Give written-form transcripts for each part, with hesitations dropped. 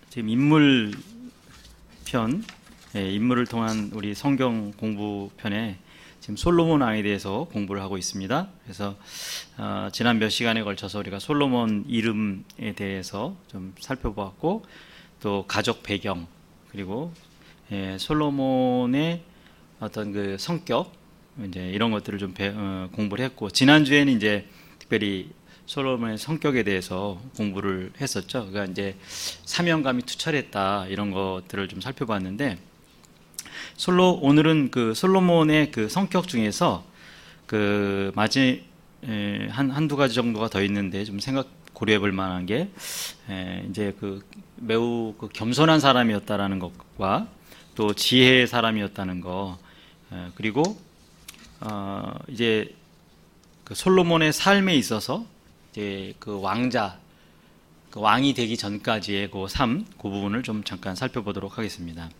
지금 인물 편, 인물을 통한 우리 성경 공부 편에 지금 솔로몬 왕에 대해서 공부를 하고 있습니다. 그래서 지난 몇 시간에 걸쳐서 우리가 솔로몬 이름에 대해서 좀 살펴보았고, 또 가족 배경, 그리고 솔로몬의 어떤 그 성격, 이제 이런 것들을 좀 공부를 했고, 지난 주에는 이제 특별히 솔로몬의 성격에 대해서 공부를 했었죠. 그러니까 이제 사명감이 투철했다, 이런 것들을 좀 살펴봤는데, 오늘은 그 솔로몬의 그 성격 중에서 그 한두 가지 정도가 더 있는데 좀 고려해 볼 만한 게, 이제 그 매우 그 겸손한 사람이었다라는 것과 또 지혜의 사람이었다는 거, 그리고 이제 그 솔로몬의 삶에 있어서 이제 그 왕이 되기 전까지의 그 그 부분을 좀 잠깐 살펴보도록 하겠습니다.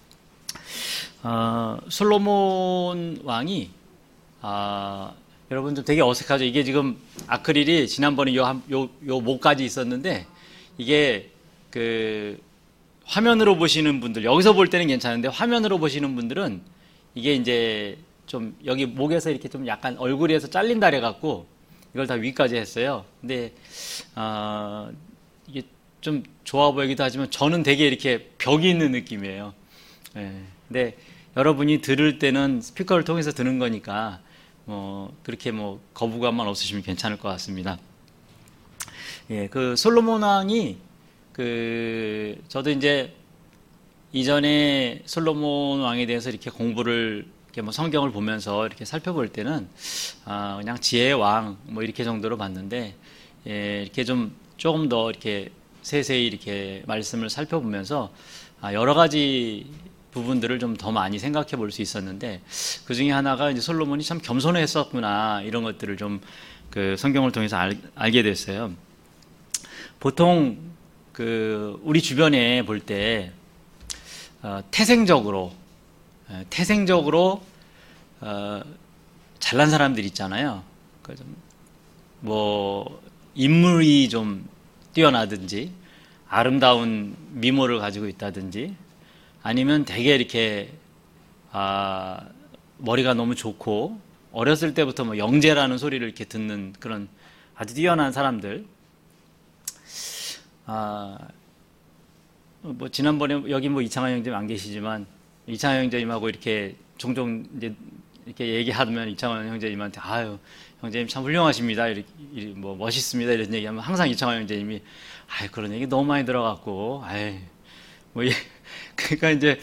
솔로몬 왕이, 여러분 좀 되게 어색하죠? 이게 지금 아크릴이 지난번에 요 목까지 있었는데, 이게 그 화면으로 보시는 분들, 여기서 볼 때는 괜찮은데 화면으로 보시는 분들은 이게 이제 좀 여기 목에서 이렇게 좀 약간 얼굴에서 잘린다 그래갖고 이걸 다 위까지 했어요. 근데 이게 좀 좋아 보이기도 하지만 저는 되게 이렇게 벽이 있는 느낌이에요. 근데 여러분이 들을 때는 스피커를 통해서 듣는 거니까 그렇게 거부감만 없으시면 괜찮을 것 같습니다. 그 솔로몬 왕이 저도 이제 이전에 솔로몬 왕에 대해서 이렇게 공부를 이렇게 성경을 보면서 이렇게 살펴볼 때는 그냥 지혜의 왕 이렇게 정도로 봤는데, 이렇게 조금 더 이렇게 세세히 이렇게 말씀을 살펴보면서 여러 가지 부분들을 좀 더 많이 생각해 볼 수 있었는데, 그 중에 하나가 이제 솔로몬이 참 겸손했었구나, 이런 것들을 좀 그 성경을 통해서 알게 됐어요. 보통 우리 주변에 볼 때 태생적으로 잘난 사람들 있잖아요. 인물이 좀 뛰어나든지 아름다운 미모를 가지고 있다든지, 아니면 되게 이렇게 머리가 너무 좋고 어렸을 때부터 영재라는 소리를 이렇게 듣는 그런 아주 뛰어난 사람들. 지난번에 여기 이창환 형제님 안 계시지만, 이창환 형제님하고 이렇게 종종 이제 이렇게 얘기하면 이창환 형제님한테 아유, 형제님 참 훌륭하십니다, 이렇게 멋있습니다, 이런 얘기하면 항상 이창환 형제님이 아유, 그런 얘기 너무 많이 들어갔고, 아유, 그러니까 이제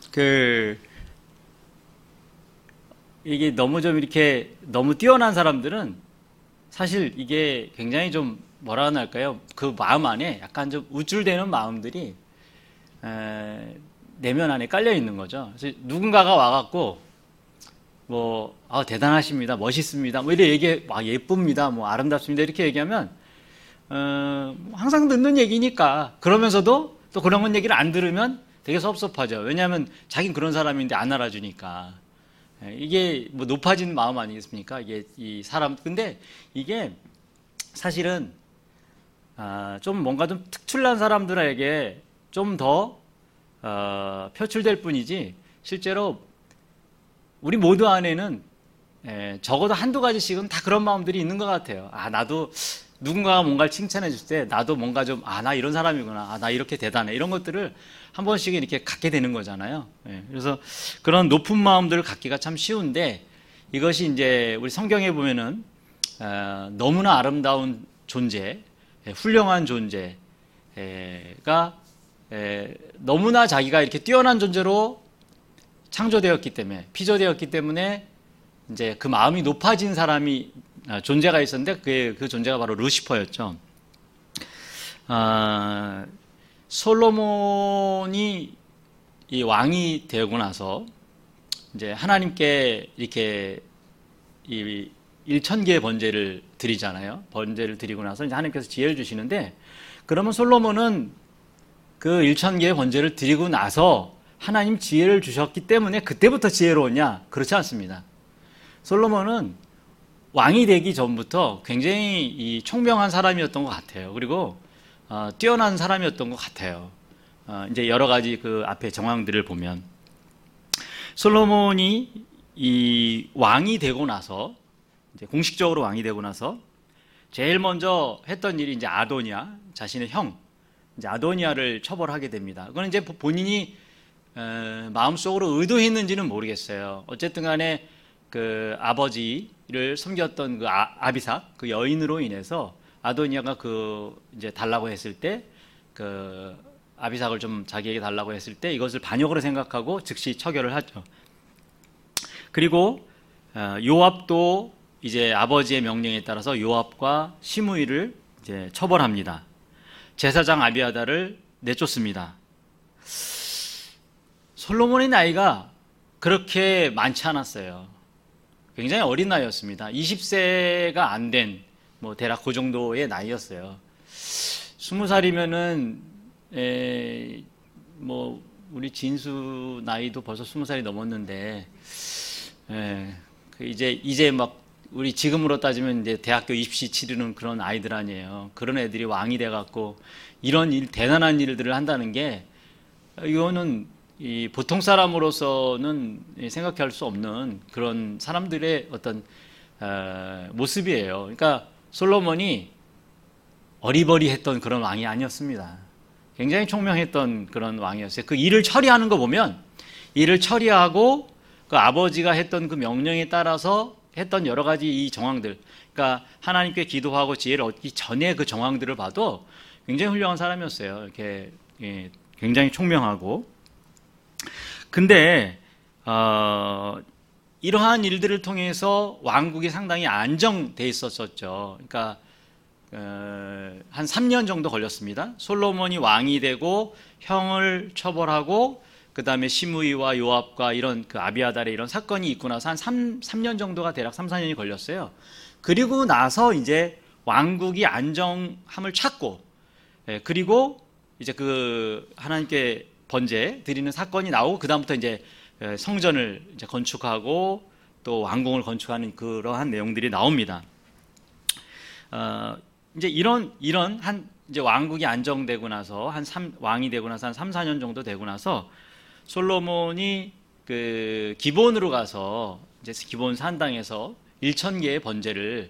이게 너무 뛰어난 사람들은 사실 이게 굉장히 좀 뭐라 할까요? 그 마음 안에 약간 좀 우쭐대는 마음들이 내면 안에 깔려 있는 거죠. 그래서 누군가가 와갖고 대단하십니다, 멋있습니다, 이렇게 예쁩니다, 아름답습니다, 이렇게 얘기하면 항상 듣는 얘기니까, 그러면서도 또 그런 얘기를 안 들으면 되게 섭섭하죠. 왜냐하면 자긴 그런 사람인데 안 알아주니까. 이게 높아진 마음 아니겠습니까? 이게 이 사람. 근데 이게 사실은 좀 뭔가 좀 특출난 사람들에게 좀 더 표출될 뿐이지, 실제로 우리 모두 안에는 적어도 한두 가지씩은 다 그런 마음들이 있는 것 같아요. 나도 누군가가 뭔가를 칭찬해 줄 때 나도 뭔가 좀 나 이런 사람이구나, 나 이렇게 대단해, 이런 것들을 한 번씩 이렇게 갖게 되는 거잖아요. 그래서 그런 높은 마음들을 갖기가 참 쉬운데, 이것이 이제 우리 성경에 보면은 너무나 아름다운 존재, 훌륭한 존재가 너무나 자기가 이렇게 뛰어난 존재로 창조되었기 때문에, 피조되었기 때문에 이제 그 마음이 높아진 존재가 있었는데, 그 존재가 바로 루시퍼였죠. 솔로몬이 이 왕이 되고 나서 이제 하나님께 이렇게 이 1000개의 번제를 드리잖아요. 번제를 드리고 나서 이제 하나님께서 지혜를 주시는데, 그러면 솔로몬은 그 1000개의 번제를 드리고 나서 하나님 지혜를 주셨기 때문에 그때부터 지혜로웠냐? 그렇지 않습니다. 솔로몬은 왕이 되기 전부터 굉장히 총명한 사람이었던 것 같아요. 그리고 뛰어난 사람이었던 것 같아요. 이제 여러 가지 그 앞에 정황들을 보면 솔로몬이 이 왕이 되고 나서 이제 공식적으로 왕이 되고 나서 제일 먼저 했던 일이 이제 아도니아 자신의 형 이제 아도니아를 처벌하게 됩니다. 그건 이제 본인이 마음속으로 의도했는지는 모르겠어요. 어쨌든 간에 그 아버지를 섬겼던 그 아비삭 그 여인으로 인해서 아도니아가 그 이제 달라고 했을 때 그 아비삭을 좀 자기에게 달라고 했을 때 이것을 반역으로 생각하고 즉시 처결을 하죠. 그리고 요압도 이제 아버지의 명령에 따라서 요압과 시므이를 이제 처벌합니다. 제사장 아비아다를 내쫓습니다. 솔로몬의 나이가 그렇게 많지 않았어요. 굉장히 어린 나이였습니다. 20세가 안 된 뭐 대략 그 정도의 나이였어요. 20살이면은 뭐 우리 진수 나이도 벌써 20살이 넘었는데 이제 막 우리 지금으로 따지면 이제 대학교 입시 치르는 그런 아이들 아니에요. 그런 애들이 왕이 돼갖고 이런 대단한 일들을 한다는 게 이거는 이 보통 사람으로서는 생각할 수 없는 그런 사람들의 어떤 모습이에요. 그러니까 솔로몬이 어리버리했던 그런 왕이 아니었습니다. 굉장히 총명했던 그런 왕이었어요. 그 일을 처리하는 거 보면 일을 처리하고 그 아버지가 했던 그 명령에 따라서 했던 여러 가지 이 정황들, 그러니까 하나님께 기도하고 지혜를 얻기 전에 그 정황들을 봐도 굉장히 훌륭한 사람이었어요. 이렇게 굉장히 총명하고. 근데 이러한 일들을 통해서 왕국이 상당히 안정돼 있었었죠. 그러니까 한 3년 정도 걸렸습니다. 솔로몬이 왕이 되고 형을 처벌하고 그 다음에 시므이와 요압과 이런 그 아비아달의 이런 사건이 있고 나서 한 3년 정도가 대략 3, 4년이 걸렸어요. 그리고 나서 이제 왕국이 안정함을 찾고 그리고 이제 그 하나님께 번제 드리는 사건이 나오고 그 다음부터 이제 성전을 이제 건축하고 또 왕궁을 건축하는 그러한 내용들이 나옵니다. 이제 이런 한 이제 왕국이 안정되고 나서 왕이 되고 나서 한 3, 4년 정도 되고 나서 솔로몬이 그 기본으로 가서 이제 기본 산당에서 1,000개의 번제를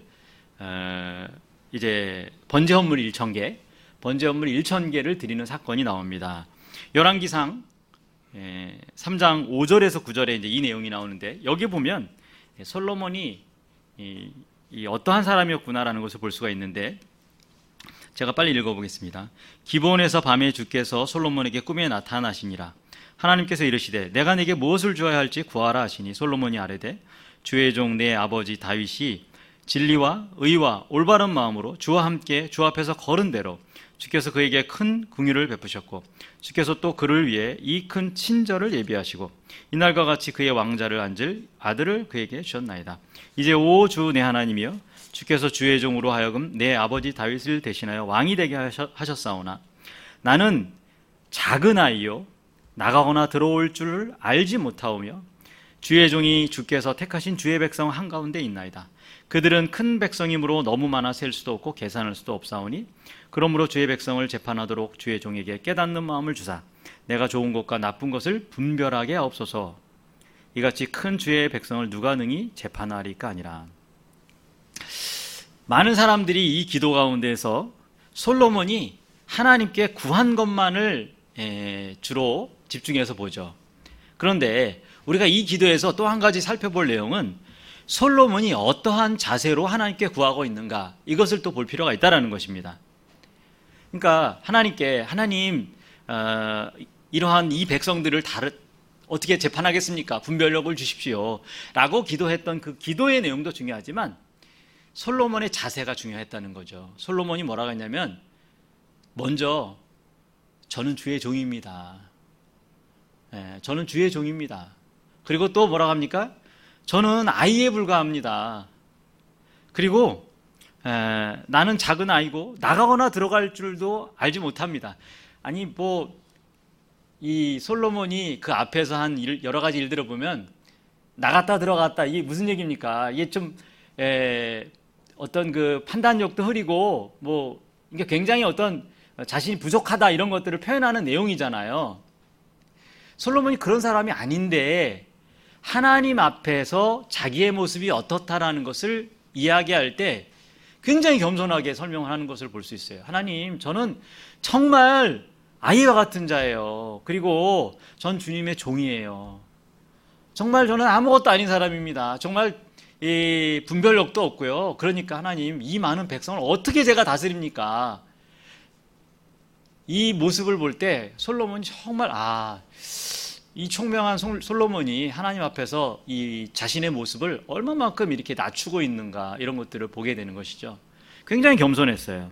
이제 번제 헌물 1,000개를 드리는 사건이 나옵니다. 열왕기상 3장 5절에서 9절에 이제 이 내용이 나오는데 여기 보면 솔로몬이 이 어떠한 사람이었구나라는 것을 볼 수가 있는데 제가 빨리 읽어보겠습니다. 기브온에서 밤에 주께서 솔로몬에게 꿈에 나타나시니라. 하나님께서 이르시되 내가 내게 무엇을 주어야 할지 구하라 하시니 솔로몬이 아뢰되 주의 종 내 아버지 다윗이 진리와 의와 올바른 마음으로 주와 함께 주 앞에서 걸은 대로 주께서 그에게 큰 긍휼을 베푸셨고 주께서 또 그를 위해 이 큰 친절을 예비하시고 이날과 같이 그의 왕자를 앉을 아들을 그에게 주셨나이다. 이제 오 주 내 하나님이여 주께서 주의 종으로 하여금 내 아버지 다윗을 대신하여 왕이 되게 하셨사오나 나는 작은 아이요 나가거나 들어올 줄을 알지 못하오며 주의 종이 주께서 택하신 주의 백성 한가운데 있나이다. 그들은 큰 백성이므로 너무 많아 셀 수도 없고 계산할 수도 없사오니 그러므로 주의 백성을 재판하도록 주의 종에게 깨닫는 마음을 주사 내가 좋은 것과 나쁜 것을 분별하게 하옵소서. 이같이 큰 주의 백성을 누가 능히 재판하리까 아니라. 많은 사람들이 이 기도 가운데서 솔로몬이 하나님께 구한 것만을 주로 집중해서 보죠. 그런데 우리가 이 기도에서 또 한 가지 살펴볼 내용은 솔로몬이 어떠한 자세로 하나님께 구하고 있는가 이것을 또 볼 필요가 있다는 것입니다. 그러니까 하나님께 하나님 이러한 이 백성들을 어떻게 재판하겠습니까? 분별력을 주십시오 라고 기도했던 그 기도의 내용도 중요하지만 솔로몬의 자세가 중요했다는 거죠. 솔로몬이 뭐라고 했냐면 먼저 저는 주의 종입니다. 저는 주의 종입니다. 그리고 또 뭐라고 합니까? 저는 아이에 불과합니다. 그리고 나는 작은 아이고 나가거나 들어갈 줄도 알지 못합니다. 아니 이 솔로몬이 그 앞에서 한 여러 가지 일들을 보면 나갔다 들어갔다 이게 무슨 얘기입니까? 이게 좀 어떤 그 판단력도 흐리고 이게 굉장히 어떤 자신이 부족하다 이런 것들을 표현하는 내용이잖아요. 솔로몬이 그런 사람이 아닌데 하나님 앞에서 자기의 모습이 어떻다라는 것을 이야기할 때 굉장히 겸손하게 설명을 하는 것을 볼 수 있어요. 하나님, 저는 정말 아이와 같은 자예요. 그리고 전 주님의 종이에요. 정말 저는 아무것도 아닌 사람입니다. 정말 이 분별력도 없고요. 그러니까 하나님, 이 많은 백성을 어떻게 제가 다스립니까? 이 모습을 볼 때 솔로몬이 정말 이 총명한 솔로몬이 하나님 앞에서 이 자신의 모습을 얼마만큼 이렇게 낮추고 있는가 이런 것들을 보게 되는 것이죠. 굉장히 겸손했어요.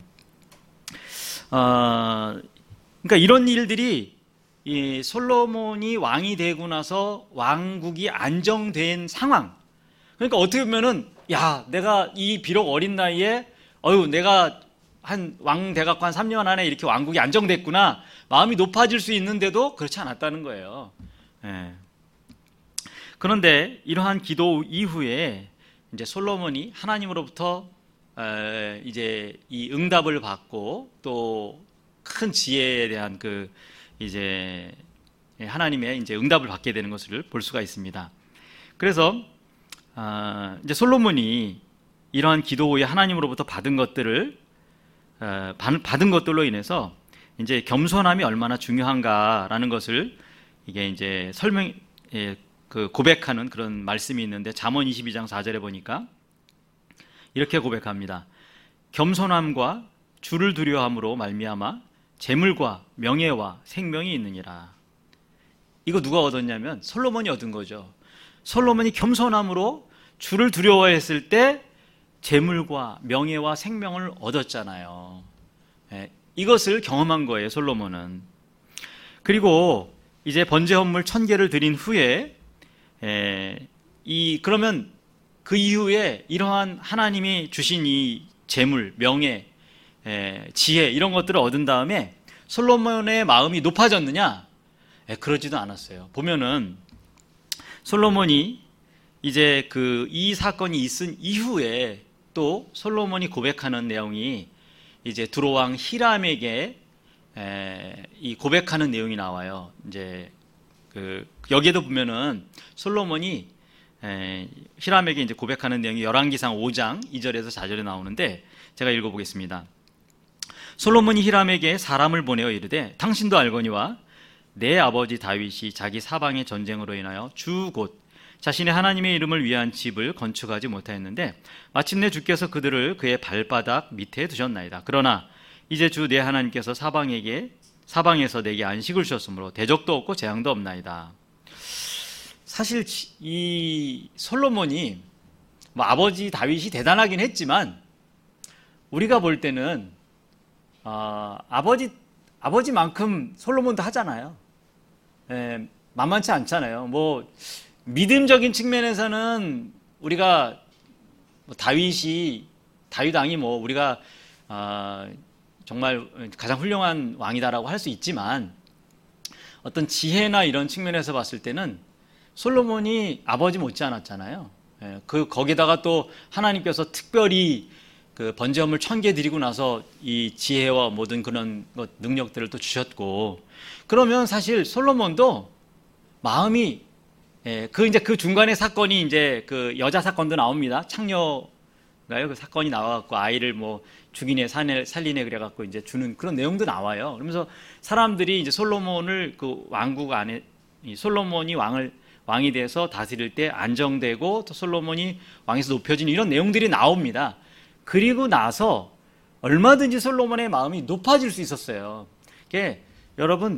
그러니까 이런 일들이 이 솔로몬이 왕이 되고 나서 왕국이 안정된 상황. 그러니까 어떻게 보면은 내가 이 비록 어린 나이에 내가 한 왕 돼갖고 한 3년 안에 이렇게 왕국이 안정됐구나 마음이 높아질 수 있는데도 그렇지 않았다는 거예요. 그런데 이러한 기도 이후에 이제 솔로몬이 하나님으로부터 이제 이 응답을 받고 또 큰 지혜에 대한 이제 하나님의 이제 응답을 받게 되는 것을 볼 수가 있습니다. 그래서 이제 솔로몬이 이러한 기도 후에 하나님으로부터 받은 것들을 받은 것들로 인해서 이제 겸손함이 얼마나 중요한가라는 것을 이게 이제 고백하는 그런 말씀이 있는데 잠언 22장 4절에 보니까 이렇게 고백합니다. 겸손함과 주를 두려워함으로 말미암아 재물과 명예와 생명이 있느니라. 이거 누가 얻었냐면 솔로몬이 얻은 거죠. 솔로몬이 겸손함으로 주를 두려워했을 때 재물과 명예와 생명을 얻었잖아요. 이것을 경험한 거예요, 솔로몬은. 그리고 이제 번제 헌물 1000개를 드린 후에 그러면 그 이후에 이러한 하나님이 주신 이 재물, 명예, 지혜 이런 것들을 얻은 다음에 솔로몬의 마음이 높아졌느냐? 그러지도 않았어요. 보면은 솔로몬이 이제 이 사건이 있은 이후에 또 솔로몬이 고백하는 내용이 이제 두로왕 히람에게 이 고백하는 내용이 나와요. 이제 여기에도 보면은 솔로몬이 히람에게 이제 고백하는 내용이 열왕기상 5장 2절에서 4절에 나오는데 제가 읽어보겠습니다. 솔로몬이 히람에게 사람을 보내어 이르되 당신도 알거니와 내 아버지 다윗이 자기 사방의 전쟁으로 인하여 주 곧 자신의 하나님의 이름을 위한 집을 건축하지 못하였는데 마침내 주께서 그들을 그의 발바닥 밑에 두셨나이다. 그러나 이제 주 내 하나님께서 사방에서 내게 안식을 주셨으므로 대적도 없고 재앙도 없나이다. 사실 이 솔로몬이 아버지 다윗이 대단하긴 했지만 우리가 볼 때는 아버지만큼 솔로몬도 하잖아요. 만만치 않잖아요. 믿음적인 측면에서는 우리가 다윗 왕이 우리가 정말 가장 훌륭한 왕이다라고 할 수 있지만 어떤 지혜나 이런 측면에서 봤을 때는 솔로몬이 아버지 못지 않았잖아요. 거기다가 또 하나님께서 특별히 번제 헌물 1000개 드리고 나서 이 지혜와 모든 그런 능력들을 또 주셨고, 그러면 사실 솔로몬도 마음이 이제 그 중간에 사건이 이제 여자 사건도 나옵니다. 창녀가요. 그 사건이 나와갖고 아이를 죽이네 살리네 그래갖고 이제 주는 그런 내용도 나와요. 그러면서 사람들이 이제 솔로몬을 왕국 안에 솔로몬이 왕이 돼서 다스릴 때 안정되고 또 솔로몬이 왕에서 높여지는 이런 내용들이 나옵니다. 그리고 나서 얼마든지 솔로몬의 마음이 높아질 수 있었어요. 여러분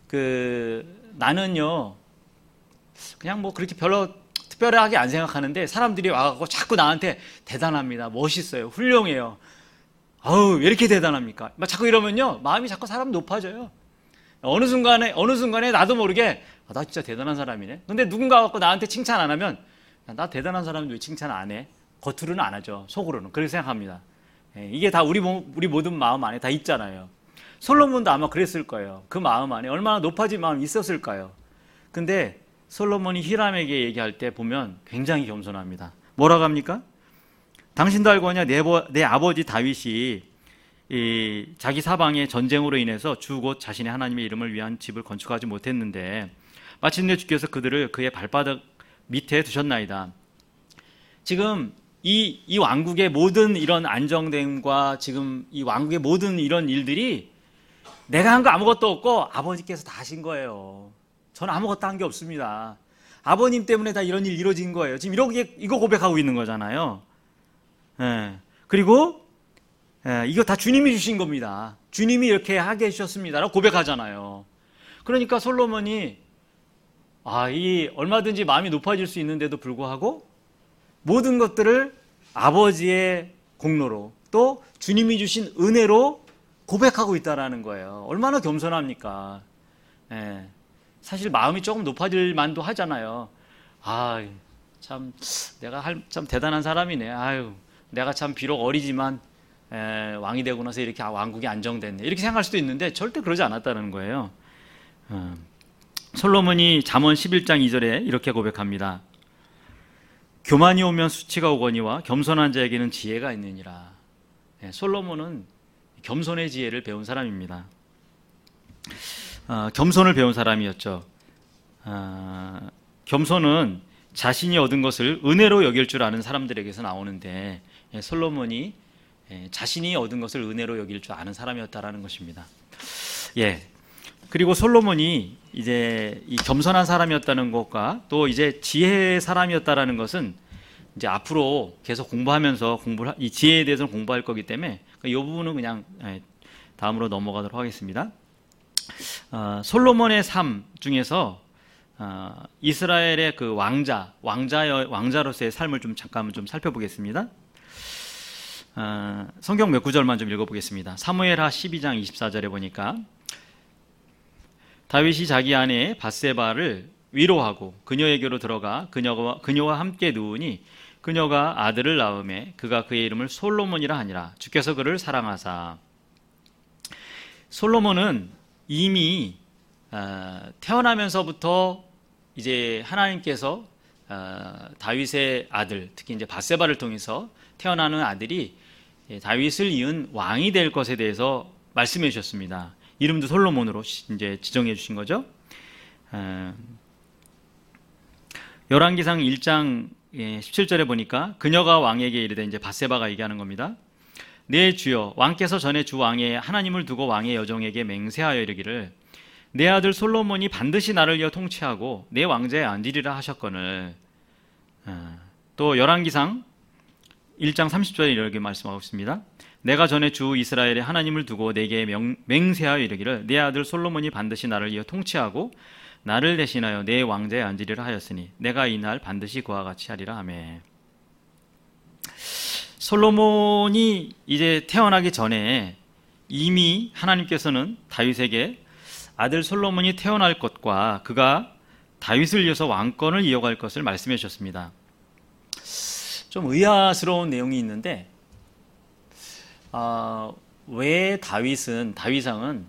나는요 그냥 그렇게 별로 특별하게 안 생각하는데 사람들이 와갖고 자꾸 나한테 대단합니다, 멋있어요, 훌륭해요, 왜 이렇게 대단합니까? 자꾸 이러면요 마음이 자꾸 사람 높아져요. 어느 순간에 나도 모르게 나 진짜 대단한 사람이네. 근데 누군가 갖고 나한테 칭찬 안 하면 나 대단한 사람인데 왜 칭찬 안 해? 겉으로는 안 하죠. 속으로는 그렇게 생각합니다. 이게 다 우리 모든 마음 안에 다 있잖아요. 솔로몬도 아마 그랬을 거예요. 그 마음 안에 얼마나 높아진 마음이 있었을까요? 근데 솔로몬이 히람에게 얘기할 때 보면 굉장히 겸손합니다. 뭐라고 합니까? 당신도 알거냐 내 아버지 다윗이 이 자기 사방의 전쟁으로 인해서 주 곧 자신의 하나님의 이름을 위한 집을 건축하지 못했는데 마침내 주께서 그들을 그의 발바닥 밑에 두셨나이다. 지금 이 왕국의 모든 이런 안정됨과 지금 이 왕국의 모든 이런 일들이 내가 한 거 아무것도 없고 아버지께서 다 하신 거예요. 저는 아무것도 한 게 없습니다. 아버님 때문에 다 이런 일 이루어진 거예요. 지금 이거 고백하고 있는 거잖아요. 예. 그리고 이거 다 주님이 주신 겁니다. 주님이 이렇게 하게 해주셨습니다라고 고백하잖아요. 그러니까 솔로몬이 이 얼마든지 마음이 높아질 수 있는데도 불구하고 모든 것들을 아버지의 공로로 또 주님이 주신 은혜로 고백하고 있다라는 거예요. 얼마나 겸손합니까? 사실 마음이 조금 높아질 만도 하잖아요. 참 내가 참 대단한 사람이네. 내가 참 비록 어리지만 왕이 되고 나서 이렇게 왕국이 안정됐네. 이렇게 생각할 수도 있는데 절대 그러지 않았다는 거예요. 솔로몬이 잠언 11장 2절에 이렇게 고백합니다. 교만이 오면 수치가 오거니와 겸손한 자에게는 지혜가 있느니라. 솔로몬은 겸손의 지혜를 배운 사람입니다. 겸손을 배운 사람이었죠. 겸손은 자신이 얻은 것을 은혜로 여길 줄 아는 사람들에게서 나오는데 솔로몬이 자신이 얻은 것을 은혜로 여길 줄 아는 사람이었다라는 것입니다. 그리고 솔로몬이 이제 이 겸손한 사람이었다는 것과 또 이제 지혜의 사람이었다라는 것은 이제 앞으로 계속 공부하면서 이 지혜에 대해서는 공부할 거기 때문에 이 부분은 그냥 다음으로 넘어가도록 하겠습니다. 솔로몬의 삶 중에서 이스라엘의 그 왕자로서의 삶을 잠깐 살펴보겠습니다. 성경 몇 구절만 좀 읽어보겠습니다. 사무엘하 12장 24절에 보니까 다윗이 자기 아내 밧세바를 위로하고 그녀에게로 들어가 그녀와 함께 누우니 그녀가 아들을 낳음에 그가 그의 이름을 솔로몬이라 하니라. 주께서 그를 사랑하사. 솔로몬은 이미 태어나면서부터 이제 하나님께서 다윗의 아들, 특히 이제 밧세바를 통해서 태어나는 아들이 다윗을 이은 왕이 될 것에 대해서 말씀해 주셨습니다. 이름도 솔로몬으로 이제 지정해 주신 거죠. 열왕기상 1장 17절에 보니까 그녀가 왕에게 이르되 이제 밧세바가 얘기하는 겁니다. 내 주여 왕께서 전에 주 왕의 하나님을 두고 왕의 여종에게 맹세하여 이르기를 내 아들 솔로몬이 반드시 나를 이어 통치하고 내 왕좌에 앉으리라 하셨거늘. 또 열왕기상 1장 30절에 이렇게 말씀하고 있습니다. 내가 전에 주 이스라엘의 하나님을 두고 내게 맹세하여 이르기를 내 아들 솔로몬이 반드시 나를 이어 통치하고 나를 대신하여 내 왕좌에 앉으리라 하였으니 내가 이날 반드시 그와 같이 하리라 하매. 솔로몬이 이제 태어나기 전에 이미 하나님께서는 다윗에게 아들 솔로몬이 태어날 것과 그가 다윗을 이어서 왕권을 이어갈 것을 말씀해 주셨습니다. 좀 의아스러운 내용이 있는데 왜 다윗왕은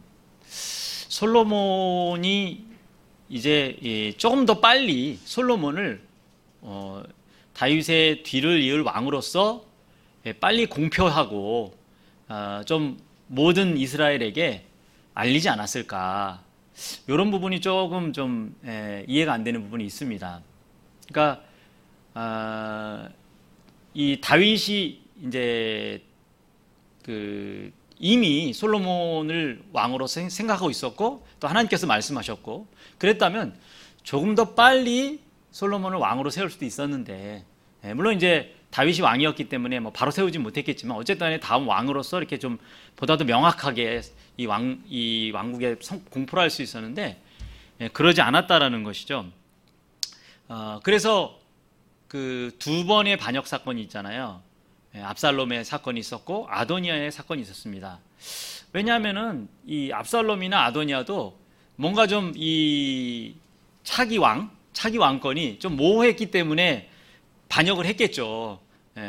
솔로몬이 이제 조금 더 빨리 솔로몬을 다윗의 뒤를 이을 왕으로서 빨리 공표하고 좀 모든 이스라엘에게 알리지 않았을까, 이런 부분이 조금 좀 이해가 안 되는 부분이 있습니다. 그러니까 이 다윗이 이제 이미 솔로몬을 왕으로 생각하고 있었고 또 하나님께서 말씀하셨고 그랬다면 조금 더 빨리 솔로몬을 왕으로 세울 수도 있었는데, 물론 이제 다윗이 왕이었기 때문에 바로 세우지 못했겠지만 어쨌든 다음 왕으로서 이렇게 좀 보다 더 명확하게 이 왕국에 공포를 할 수 있었는데 그러지 않았다라는 것이죠. 그래서 그 두 번의 반역 사건이 있잖아요. 압살롬의 사건이 있었고 아도니아의 사건이 있었습니다. 왜냐하면은 이 압살롬이나 아도니아도 뭔가 좀 이 차기 왕권이 좀 모호했기 때문에 반역을 했겠죠.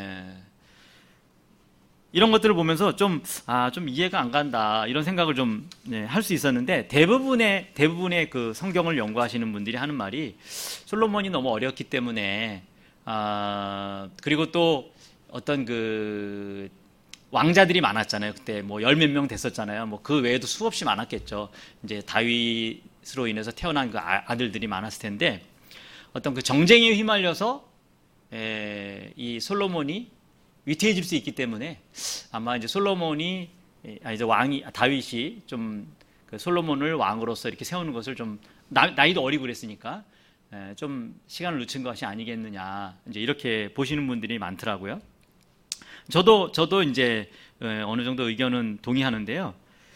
이런 것들을 보면서 좀 이해가 안 간다, 이런 생각을 좀 할 수 있었는데 대부분의 그 성경을 연구하시는 분들이 하는 말이 솔로몬이 너무 어렸기 때문에 그리고 또 어떤 왕자들이 많았잖아요. 그때 뭐 열 몇 명 됐었잖아요. 뭐 그 외에도 수없이 많았겠죠. 이제 다윗으로 인해서 태어난 그 아들들이 많았을 텐데 어떤 그 정쟁에 휘말려서 이 솔로몬이 위태해질 수 있기 때문에 아마 이제 솔로몬이 이제 다윗이 좀 그 솔로몬을 왕으로서 이렇게 세우는 것을 좀 나이도 어리고 그랬으니까 좀 시간을 늦춘 것이 아니겠느냐 이제 이렇게 보시는 분들이 많더라고요. 저도 이제 어느 정도 의견은 동의하는데요.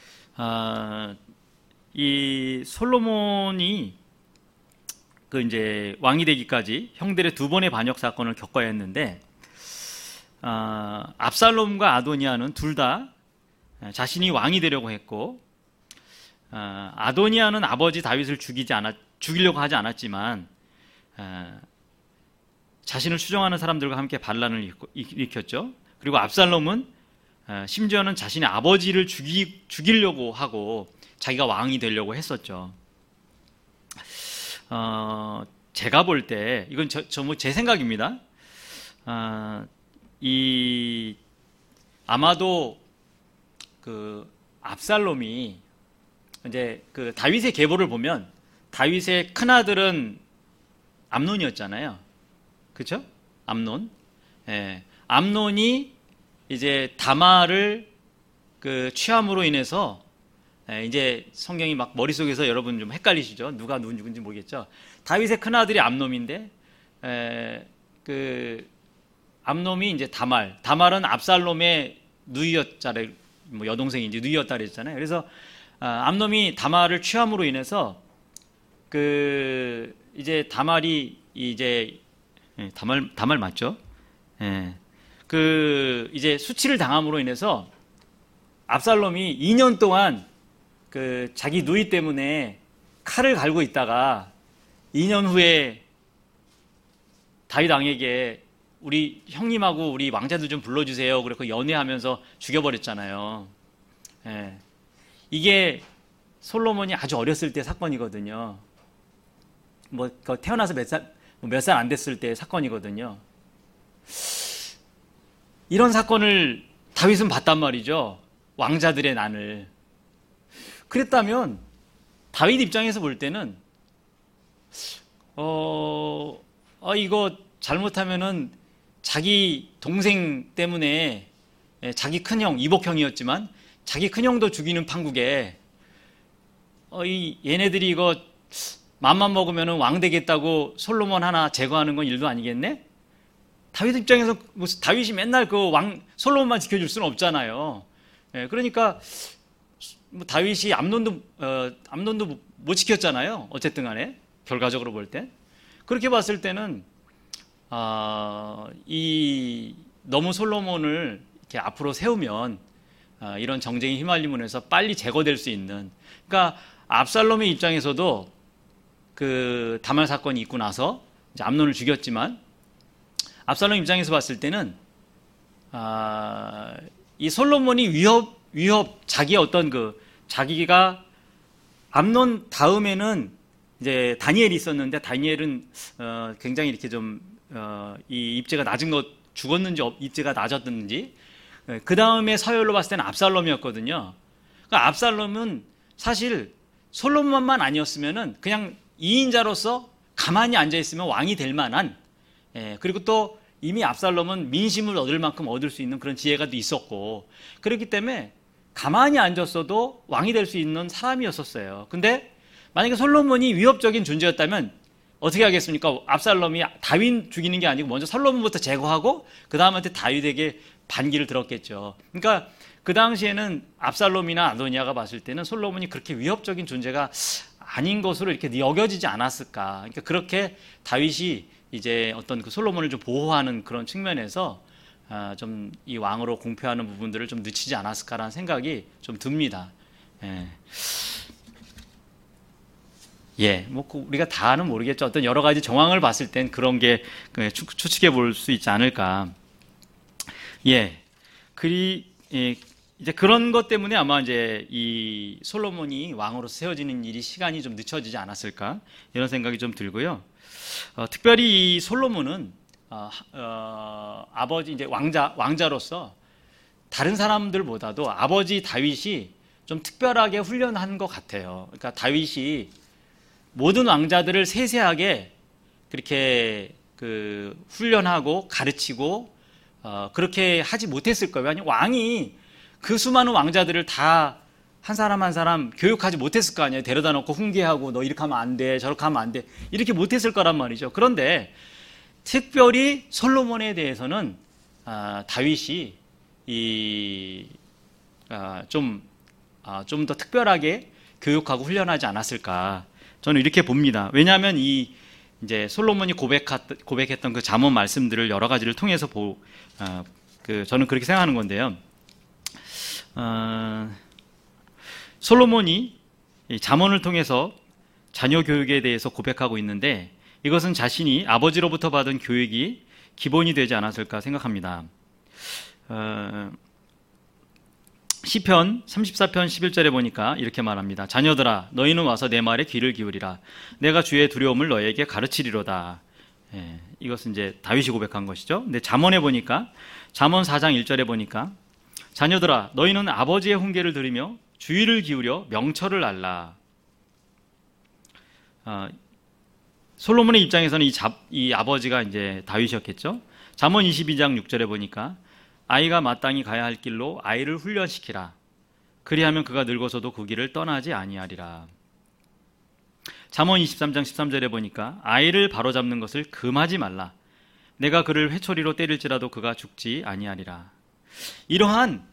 이 솔로몬이 그 이제 왕이 되기까지 형들의 두 번의 반역 사건을 겪어야 했는데 압살롬과 아도니아는 둘 다 자신이 왕이 되려고 했고 아도니아는 아버지 다윗을 죽이려고 하지 않았지만 자신을 추종하는 사람들과 함께 반란을 일으켰죠. 그리고 압살롬은 심지어는 자신의 아버지를 죽이려고 하고 자기가 왕이 되려고 했었죠. 제가 볼 때 이건 뭐 제 생각입니다. 아마도 그 압살롬이 이제 그 다윗의 계보를 보면 다윗의 큰 아들은 암논이었잖아요. 그렇죠? 암논. 예. 암논이 이제 다말을 그 취함으로 인해서 이제 성경이 막 머릿속에서 여러분 좀 헷갈리시죠? 누가 누군지 모르겠죠? 다윗의 큰 아들이 암논인데 그 암논이 이제 다말은 압살롬의 누이였잖아요. 뭐 여동생인지 누이였다 그랬잖아요. 그래서 암논이 다말을 취함으로 인해서 그 이제 다말이 이제 다말 맞죠? 예. 그 이제 수치를 당함으로 인해서 압살롬이 2년 동안 그 자기 누이 때문에 칼을 갈고 있다가 2년 후에 다윗 왕에게 우리 형님하고 우리 왕자들 좀 불러주세요. 그래서 연애하면서 죽여버렸잖아요. 예. 이게 솔로몬이 아주 어렸을 때 사건이거든요. 뭐 태어나서 몇 살 안 됐을 때 사건이거든요. 이런 사건을 다윗은 봤단 말이죠. 왕자들의 난을. 그랬다면 다윗 입장에서 볼 때는 이거 잘못하면은 자기 동생 때문에 자기 큰형 이복형이었지만 자기 큰형도 죽이는 판국에 얘네들이 이거 맘만 먹으면은 왕 되겠다고 솔로몬 하나 제거하는 건 일도 아니겠네? 다윗 입장에서 다윗이 맨날 그 솔로몬만 지켜줄 수는 없잖아요. 그러니까 뭐 다윗이 암논도 못 지켰잖아요. 어쨌든 간에 결과적으로 볼 때 그렇게 봤을 때는 너무 솔로몬을 이렇게 앞으로 세우면 이런 정쟁에 휘말림으로 해서 빨리 제거될 수 있는, 그러니까 압살롬의 입장에서도 그 다말 사건이 있고 나서 이제 암논을 죽였지만 압살롬 입장에서 봤을 때는 이 솔로몬이 자기의 어떤 자기가 암논 다음에는 이제 다니엘이 있었는데 다니엘은 굉장히 이렇게 좀 이 입지가 낮은 죽었는지 입지가 낮았는지 그 다음에 서열로 봤을 때는 압살롬이었거든요. 그러니까 압살롬은 사실 솔로몬만 아니었으면은 그냥 2인자로서 가만히 앉아 있으면 왕이 될 만한, 그리고 또 이미 압살롬은 민심을 얻을 만큼 얻을 수 있는 그런 지혜가 또 있었고 그렇기 때문에 가만히 앉았어도 왕이 될 수 있는 사람이었었어요. 근데 만약에 솔로몬이 위협적인 존재였다면 어떻게 하겠습니까? 압살롬이 다윗 죽이는 게 아니고 먼저 솔로몬부터 제거하고 그 다음한테 다윗에게 반기를 들었겠죠. 그러니까 그 당시에는 압살롬이나 아도니아가 봤을 때는 솔로몬이 그렇게 위협적인 존재가 아닌 것으로 이렇게 여겨지지 않았을까. 그러니까 그렇게 다윗이 이제 어떤 그 솔로몬을 좀 보호하는 그런 측면에서 좀 이 왕으로 공표하는 부분들을 좀 늦추지 않았을까라는 생각이 좀 듭니다. 뭐 우리가 다는 모르겠죠. 어떤 여러 가지 정황을 봤을 땐 그런 게 추측해 볼 수 있지 않을까. 이제 그런 것 때문에 아마 이제 이 솔로몬이 왕으로 세워지는 일이 시간이 좀 늦춰지지 않았을까 이런 생각이 좀 들고요. 특별히 이 솔로몬은 아버지 이제 왕자로서 다른 사람들보다도 아버지 다윗이 좀 특별하게 훈련한 것 같아요. 그러니까 다윗이 모든 왕자들을 세세하게 그렇게 훈련하고 가르치고 그렇게 하지 못했을 거예요. 아니, 왕이 그 수많은 왕자들을 다 한 사람 한 사람 교육하지 못했을 거 아니에요. 데려다 놓고 훈계하고 너 이렇게 하면 안 돼, 저렇게 하면 안 돼, 이렇게 못했을 거란 말이죠. 그런데 특별히 솔로몬에 대해서는 다윗이 좀 더 특별하게 교육하고 훈련하지 않았을까, 저는 이렇게 봅니다. 왜냐하면 이제 솔로몬이 고백했던 그 잠언 말씀들을 여러 가지를 통해서 저는 그렇게 생각하는 건데요. 솔로몬이 잠언을 통해서 자녀 교육에 대해서 고백하고 있는데, 이것은 자신이 아버지로부터 받은 교육이 기본이 되지 않았을까 생각합니다. 시편 34편 11절에 보니까 이렇게 말합니다. 자녀들아, 너희는 와서 내 말에 귀를 기울이라. 내가 주의 두려움을 너희에게 가르치리로다. 이것은 이제 다윗이 고백한 것이죠. 근데 잠언에 보니까, 잠언 4장 1절에 보니까, 자녀들아, 너희는 아버지의 훈계를 들으며 주의를 기울여 명철을 알라. 솔로몬의 입장에서는 이 아버지가 이제 다윗이었겠죠. 잠언 22장 6절에 보니까, 아이가 마땅히 가야 할 길로 아이를 훈련시키라. 그리하면 그가 늙어서도 그 길을 떠나지 아니하리라. 잠언 23장 13절에 보니까, 아이를 바로잡는 것을 금하지 말라. 내가 그를 회초리로 때릴지라도 그가 죽지 아니하리라. 이러한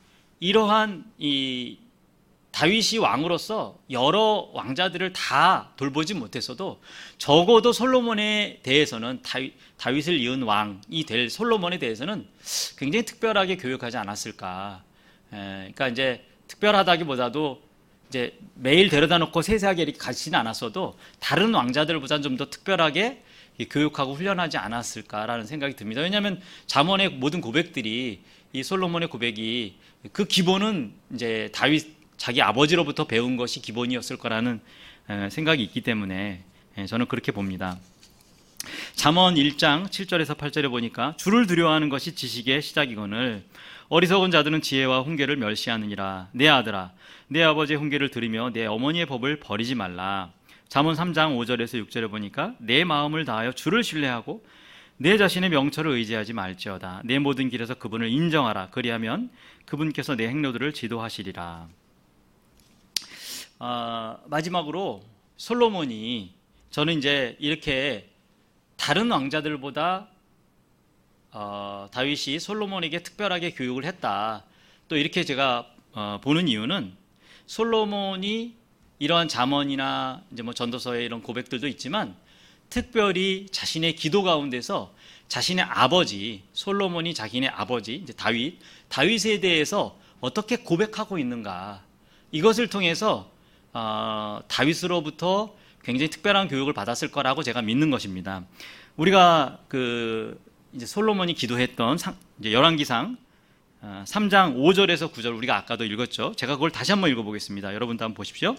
이 다윗이 왕으로서 여러 왕자들을 다 돌보지 못했어도 적어도 솔로몬에 대해서는, 다윗을 이은 왕이 될 솔로몬에 대해서는 굉장히 특별하게 교육하지 않았을까. 그러니까 이제 특별하다기보다도 이제 매일 데려다 놓고 세세하게 이렇게 가르치지는 않았어도 다른 왕자들보다는 좀 더 특별하게 교육하고 훈련하지 않았을까라는 생각이 듭니다. 왜냐하면 잠언의 모든 고백들이, 이 솔로몬의 고백이 그 기본은 이제 자기 아버지로부터 배운 것이 기본이었을 거라는 생각이 있기 때문에 저는 그렇게 봅니다. 잠언 1장 7절에서 8절에 보니까, 주를 두려워하는 것이 지식의 시작이거늘 어리석은 자들은 지혜와 훈계를 멸시하느니라. 내 아들아, 내 아버지의 훈계를 들으며 내 어머니의 법을 버리지 말라. 잠언 3장 5절에서 6절에 보니까, 내 마음을 다하여 주를 신뢰하고 내 자신의 명철을 의지하지 말지어다. 내 모든 길에서 그분을 인정하라. 그리하면 그분께서 내 행로들을 지도하시리라. 마지막으로 솔로몬이, 저는 이제 이렇게 다른 왕자들보다 다윗이 솔로몬에게 특별하게 교육을 했다, 또 이렇게 제가 보는 이유는, 솔로몬이 이러한 잠언이나 이제 뭐 전도서의 이런 고백들도 있지만, 특별히 자신의 기도 가운데서 자신의 아버지, 솔로몬이 자기네 아버지 이제 다윗에 대해서 어떻게 고백하고 있는가, 이것을 통해서 다윗으로부터 굉장히 특별한 교육을 받았을 거라고 제가 믿는 것입니다. 우리가 이제 솔로몬이 기도했던 이제 열왕기상 3장 5절에서 9절, 우리가 아까도 읽었죠. 제가 그걸 다시 한번 읽어보겠습니다. 여러분도 한번 보십시오.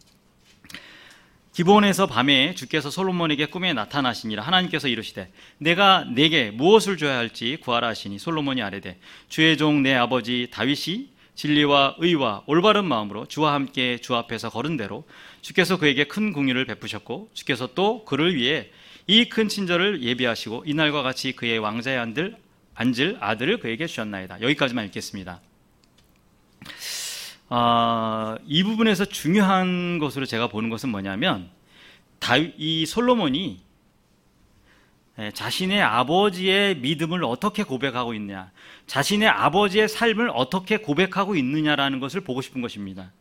기브온에서 밤에 주께서 솔로몬에게 꿈에 나타나시니라. 하나님께서 이르시되, 내가 내게 무엇을 줘야 할지 구하라 하시니, 솔로몬이 아뢰되, 주의 종 내 아버지 다윗이 진리와 의와 올바른 마음으로 주와 함께 주 앞에서 걸은 대로 주께서 그에게 큰 긍휼을 베푸셨고, 주께서 또 그를 위해 이 큰 친절을 예비하시고 이날과 같이 그의 왕자에 앉을 아들을 그에게 주셨나이다. 여기까지만 읽겠습니다. 이 부분에서 중요한 것으로 제가 보는 것은 뭐냐면, 이 솔로몬이 자신의 아버지의 믿음을 어떻게 고백하고 있느냐, 자신의 아버지의 삶을 어떻게 고백하고 있느냐라는 것을 보고 싶은 것입니다.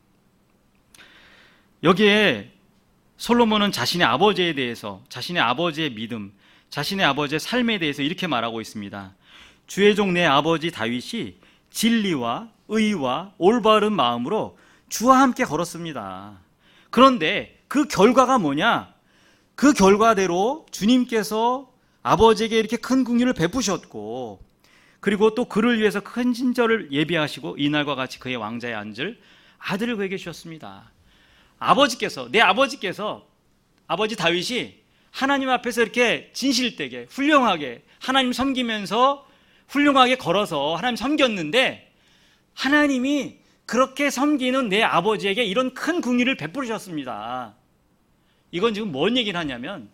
여기에 솔로몬은 자신의 아버지에 대해서, 자신의 아버지의 믿음, 자신의 아버지의 삶에 대해서 이렇게 말하고 있습니다. 주의 종 내 아버지 다윗이 진리와 의와 올바른 마음으로 주와 함께 걸었습니다. 그런데 그 결과가 뭐냐? 그 결과대로 주님께서 아버지에게 이렇게 큰 긍휼을 베푸셨고, 그리고 또 그를 위해서 큰 친절을 예비하시고 이날과 같이 그의 왕자에 앉을 아들을 그에게 주셨습니다. 내 아버지께서, 아버지 다윗이 하나님 앞에서 이렇게 진실되게 훌륭하게 하나님 섬기면서 훌륭하게 걸어서 하나님 섬겼는데, 하나님이 그렇게 섬기는 내 아버지에게 이런 큰 긍휼을 베푸셨습니다. 이건 지금 뭔 얘기를 하냐면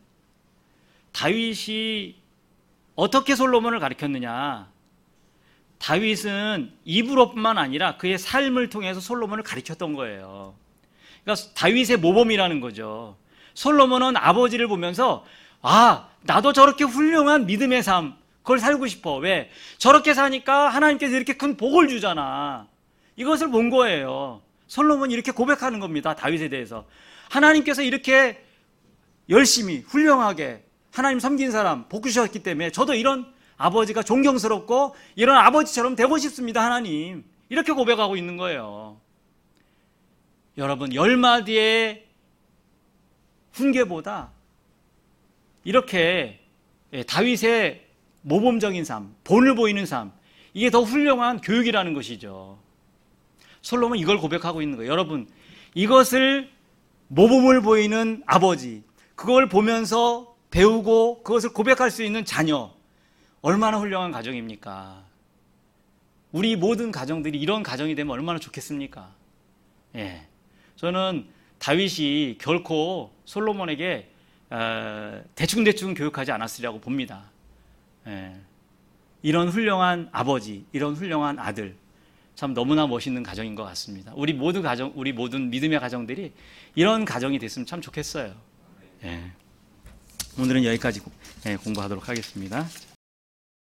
다윗이 어떻게 솔로몬을 가르쳤느냐. 다윗은 입으로뿐만 아니라 그의 삶을 통해서 솔로몬을 가르쳤던 거예요. 그러니까 다윗의 모범이라는 거죠. 솔로몬은 아버지를 보면서 나도 저렇게 훌륭한 믿음의 삶 그걸 살고 싶어. 왜? 저렇게 사니까 하나님께서 이렇게 큰 복을 주잖아. 이것을 본 거예요. 솔로몬이 이렇게 고백하는 겁니다. 다윗에 대해서. 하나님께서 이렇게 열심히 훌륭하게 하나님 섬긴 사람 복 주셨기 때문에 저도 이런 아버지가 존경스럽고 이런 아버지처럼 되고 싶습니다. 하나님. 이렇게 고백하고 있는 거예요. 여러분 10마디의 훈계보다 이렇게 다윗의 모범적인 삶, 본을 보이는 삶, 이게 더 훌륭한 교육이라는 것이죠. 솔로몬 이걸 고백하고 있는 거예요. 여러분, 이것을 모범을 보이는 아버지, 그걸 보면서 배우고 그것을 고백할 수 있는 자녀, 얼마나 훌륭한 가정입니까? 우리 모든 가정들이 이런 가정이 되면 얼마나 좋겠습니까? 예. 저는 다윗이 결코 솔로몬에게 대충대충 교육하지 않았으리라고 봅니다. 예. 이런 훌륭한 아버지, 이런 훌륭한 아들, 참 너무나 멋있는 가정인 것 같습니다. 우리 모든 믿음의 가정들이 이런 가정이 됐으면 참 좋겠어요. 예. 오늘은 여기까지 공부하도록 하겠습니다.